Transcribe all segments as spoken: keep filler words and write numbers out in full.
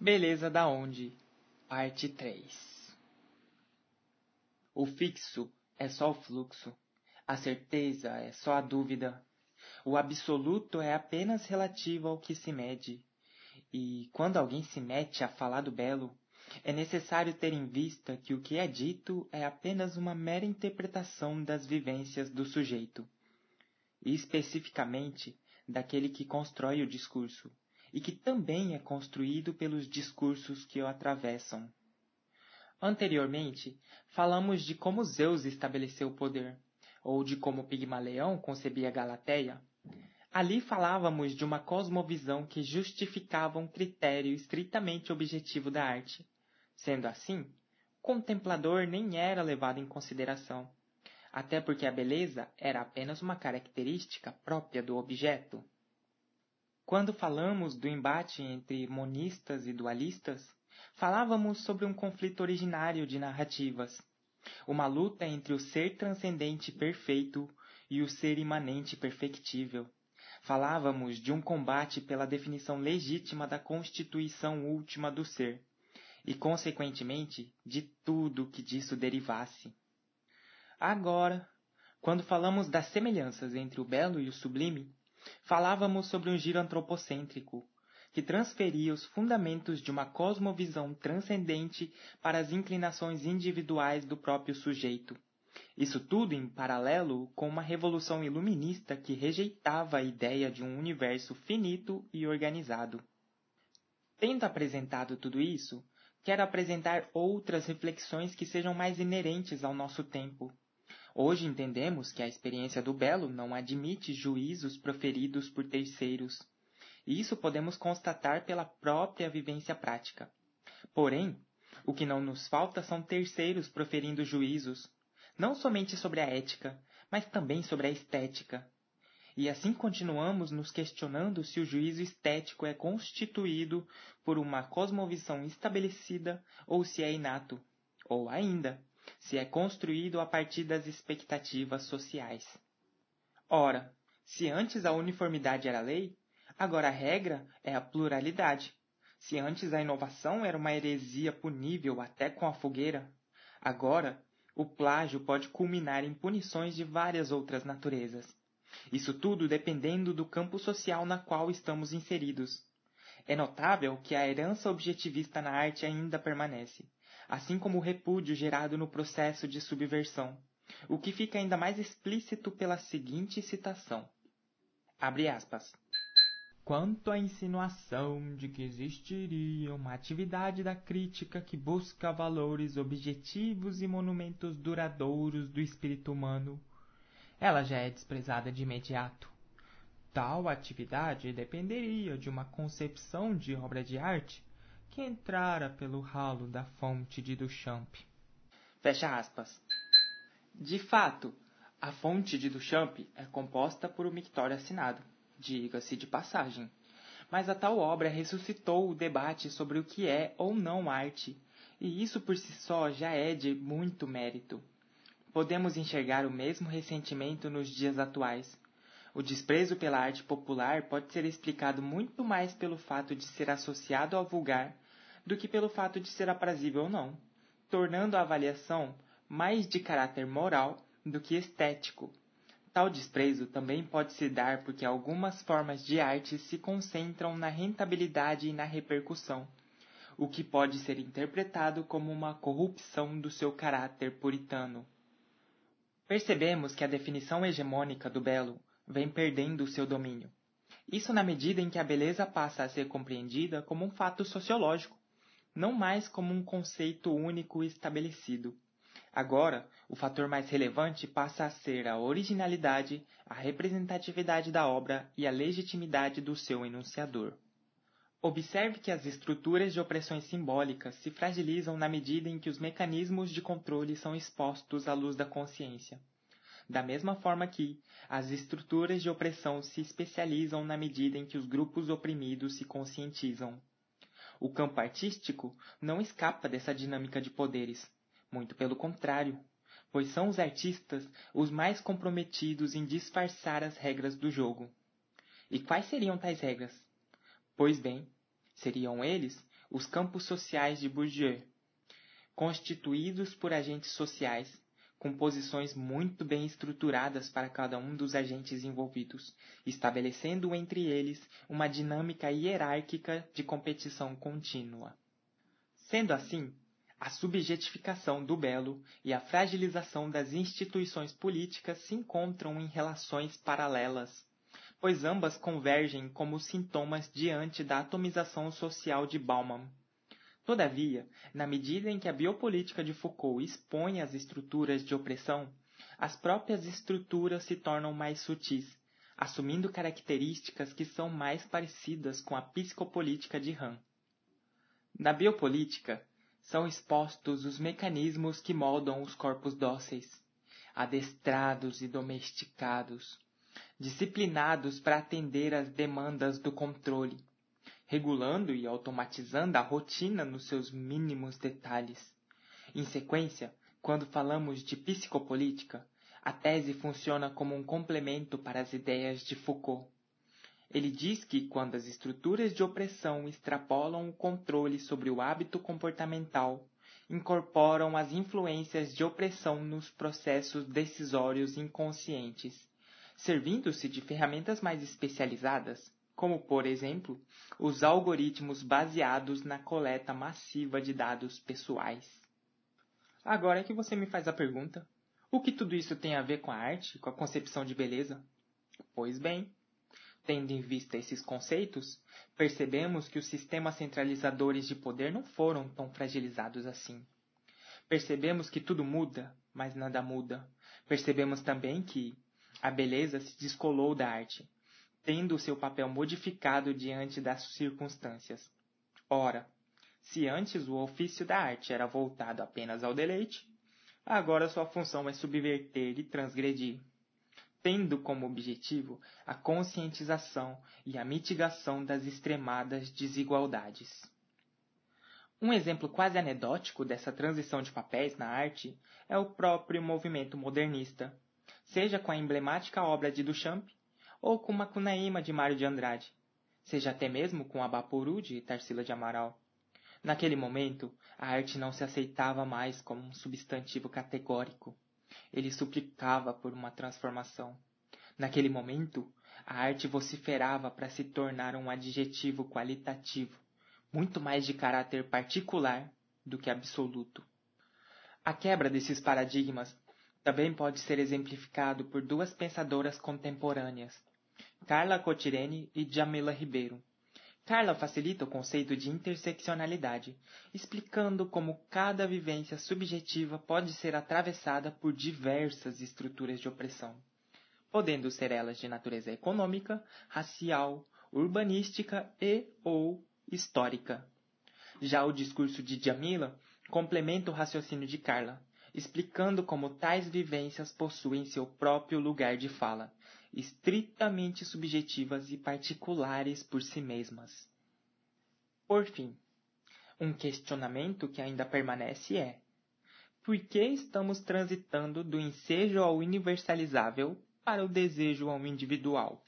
Beleza da onde? Parte três. O fixo é só o fluxo, a certeza é só a dúvida, o absoluto é apenas relativo ao que se mede, e quando alguém se mete a falar do belo, é necessário ter em vista que o que é dito é apenas uma mera interpretação das vivências do sujeito, e especificamente daquele que constrói o discurso, e que também é construído pelos discursos que o atravessam. Anteriormente, falamos de como Zeus estabeleceu o poder, ou de como Pigmalião concebia Galateia. Ali falávamos de uma cosmovisão que justificava um critério estritamente objetivo da arte. Sendo assim, o contemplador nem era levado em consideração, até porque a beleza era apenas uma característica própria do objeto. Quando falamos do embate entre monistas e dualistas, falávamos sobre um conflito originário de narrativas, uma luta entre o ser transcendente perfeito e o ser imanente perfectível. Falávamos de um combate pela definição legítima da constituição última do ser, e, consequentemente, de tudo que disso derivasse. Agora, quando falamos das semelhanças entre o belo e o sublime, falávamos sobre um giro antropocêntrico, que transferia os fundamentos de uma cosmovisão transcendente para as inclinações individuais do próprio sujeito. Isso tudo em paralelo com uma revolução iluminista que rejeitava a ideia de um universo finito e organizado. Tendo apresentado tudo isso, quero apresentar outras reflexões que sejam mais inerentes ao nosso tempo. Hoje entendemos que a experiência do belo não admite juízos proferidos por terceiros. E isso podemos constatar pela própria vivência prática. Porém, o que não nos falta são terceiros proferindo juízos, não somente sobre a ética, mas também sobre a estética. E assim continuamos nos questionando se o juízo estético é constituído por uma cosmovisão estabelecida ou se é inato, ou ainda, se é construído a partir das expectativas sociais. Ora, se antes a uniformidade era lei, agora a regra é a pluralidade. Se antes a inovação era uma heresia punível até com a fogueira, agora o plágio pode culminar em punições de várias outras naturezas. Isso tudo dependendo do campo social na qual estamos inseridos. É notável que a herança objetivista na arte ainda permanece, assim como o repúdio gerado no processo de subversão, o que fica ainda mais explícito pela seguinte citação. Abre aspas. Quanto à insinuação de que existiria uma atividade da crítica que busca valores objetivos e monumentos duradouros do espírito humano, ela já é desprezada de imediato. Tal atividade dependeria de uma concepção de obra de arte que entrara pelo ralo da fonte de Duchamp. Fecha aspas. De fato, a fonte de Duchamp é composta por um mictório assinado, diga-se de passagem. Mas a tal obra ressuscitou o debate sobre o que é ou não arte, e isso por si só já é de muito mérito. Podemos enxergar o mesmo ressentimento nos dias atuais. O desprezo pela arte popular pode ser explicado muito mais pelo fato de ser associado ao vulgar do que pelo fato de ser aprazível ou não, tornando a avaliação mais de caráter moral do que estético. Tal desprezo também pode se dar porque algumas formas de arte se concentram na rentabilidade e na repercussão, o que pode ser interpretado como uma corrupção do seu caráter puritano. Percebemos que a definição hegemônica do belo vem perdendo o seu domínio. Isso na medida em que a beleza passa a ser compreendida como um fato sociológico, não mais como um conceito único e estabelecido. Agora, o fator mais relevante passa a ser a originalidade, a representatividade da obra e a legitimidade do seu enunciador. Observe que as estruturas de opressões simbólicas se fragilizam na medida em que os mecanismos de controle são expostos à luz da consciência. Da mesma forma que as estruturas de opressão se especializam na medida em que os grupos oprimidos se conscientizam. O campo artístico não escapa dessa dinâmica de poderes. Muito pelo contrário, pois são os artistas os mais comprometidos em disfarçar as regras do jogo. E quais seriam tais regras? Pois bem, seriam eles os campos sociais de Bourdieu, constituídos por agentes sociais, com posições muito bem estruturadas para cada um dos agentes envolvidos, estabelecendo entre eles uma dinâmica hierárquica de competição contínua. Sendo assim, a subjetificação do belo e a fragilização das instituições políticas se encontram em relações paralelas, pois ambas convergem como sintomas diante da atomização social de Bauman. Todavia, na medida em que a biopolítica de Foucault expõe as estruturas de opressão, as próprias estruturas se tornam mais sutis, assumindo características que são mais parecidas com a psicopolítica de Hahn. Na biopolítica, são expostos os mecanismos que moldam os corpos dóceis, adestrados e domesticados, disciplinados para atender às demandas do controle, regulando e automatizando a rotina nos seus mínimos detalhes. Em sequência, quando falamos de psicopolítica, a tese funciona como um complemento para as ideias de Foucault. Ele diz que quando as estruturas de opressão extrapolam o controle sobre o hábito comportamental, incorporam as influências de opressão nos processos decisórios inconscientes, servindo-se de ferramentas mais especializadas, como, por exemplo, os algoritmos baseados na coleta massiva de dados pessoais. Agora é que você me faz a pergunta: o que tudo isso tem a ver com a arte, com a concepção de beleza? Pois bem, tendo em vista esses conceitos, percebemos que os sistemas centralizadores de poder não foram tão fragilizados assim. Percebemos que tudo muda, mas nada muda. Percebemos também que a beleza se descolou da arte, tendo o seu papel modificado diante das circunstâncias. Ora, se antes o ofício da arte era voltado apenas ao deleite, agora sua função é subverter e transgredir, tendo como objetivo a conscientização e a mitigação das extremadas desigualdades. Um exemplo quase anedótico dessa transição de papéis na arte é o próprio movimento modernista, seja com a emblemática obra de Duchamp, ou com Macunaíma de Mário de Andrade, seja até mesmo com Abaporu de Tarsila de Amaral. Naquele momento, a arte não se aceitava mais como um substantivo categórico. Ele suplicava por uma transformação. Naquele momento, a arte vociferava para se tornar um adjetivo qualitativo, muito mais de caráter particular do que absoluto. A quebra desses paradigmas também pode ser exemplificado por duas pensadoras contemporâneas, Carla Cotirene e Djamila Ribeiro. Carla facilita o conceito de interseccionalidade, explicando como cada vivência subjetiva pode ser atravessada por diversas estruturas de opressão, podendo ser elas de natureza econômica, racial, urbanística e ou histórica. Já o discurso de Djamila complementa o raciocínio de Carla, explicando como tais vivências possuem seu próprio lugar de fala, estritamente subjetivas e particulares por si mesmas. Por fim, um questionamento que ainda permanece é: por que estamos transitando do ensejo ao universalizável para o desejo ao individual?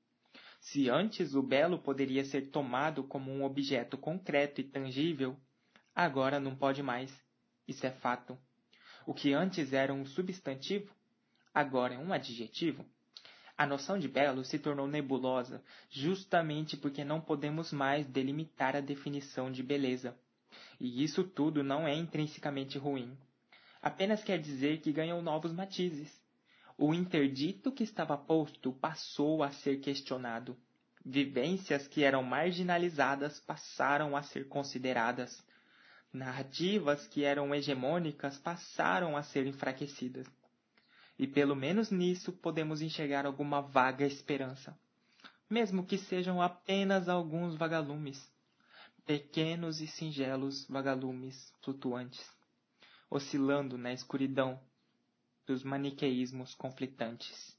Se antes o belo poderia ser tomado como um objeto concreto e tangível, agora não pode mais. Isso é fato. O que antes era um substantivo, agora é um adjetivo. A noção de belo se tornou nebulosa justamente porque não podemos mais delimitar a definição de beleza. E isso tudo não é intrinsecamente ruim. Apenas quer dizer que ganhou novos matizes. O interdito que estava posto passou a ser questionado. Vivências que eram marginalizadas passaram a ser consideradas. Narrativas que eram hegemônicas passaram a ser enfraquecidas. E pelo menos nisso podemos enxergar alguma vaga esperança, mesmo que sejam apenas alguns vagalumes, pequenos e singelos vagalumes flutuantes, oscilando na escuridão dos maniqueísmos conflitantes.